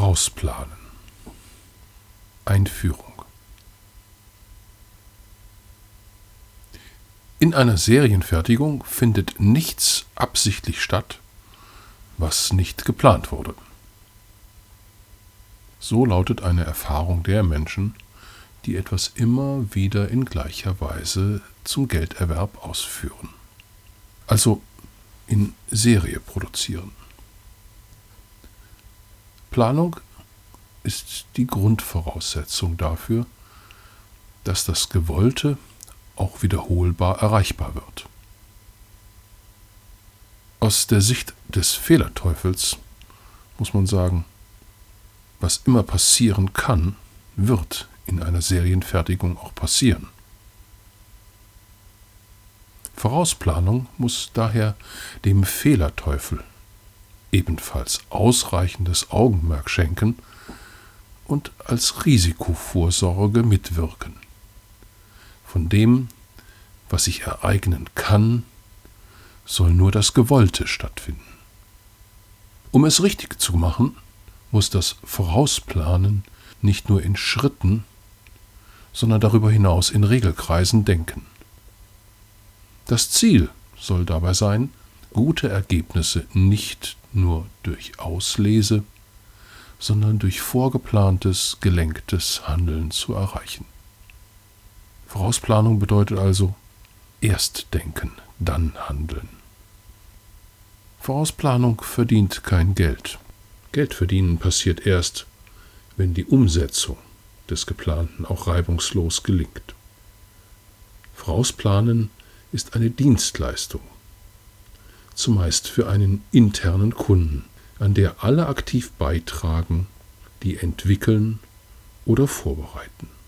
Vorausplanen. Einführung. In einer Serienfertigung findet nichts absichtlich statt, was nicht geplant wurde. So lautet eine Erfahrung der Menschen, die etwas immer wieder in gleicher Weise zum Gelderwerb ausführen. Also in Serie produzieren. Planung ist die Grundvoraussetzung dafür, dass das Gewollte auch wiederholbar erreichbar wird. Aus der Sicht des Fehlerteufels muss man sagen, was immer passieren kann, wird in einer Serienfertigung auch passieren. Vorausplanung muss daher dem Fehlerteufel ebenfalls ausreichendes Augenmerk schenken und als Risikovorsorge mitwirken. Von dem, was sich ereignen kann, soll nur das Gewollte stattfinden. Um es richtig zu machen, muss das Vorausplanen nicht nur in Schritten, sondern darüber hinaus in Regelkreisen denken. Das Ziel soll dabei sein, gute Ergebnisse nicht nur durch Auslese, sondern durch vorgeplantes, gelenktes Handeln zu erreichen. Vorausplanung bedeutet also erst denken, dann handeln. Vorausplanung verdient kein Geld. Geld verdienen passiert erst, wenn die Umsetzung des Geplanten auch reibungslos gelingt. Vorausplanen ist eine Dienstleistung, zumeist für einen internen Kunden, an der alle aktiv beitragen, die entwickeln oder vorbereiten.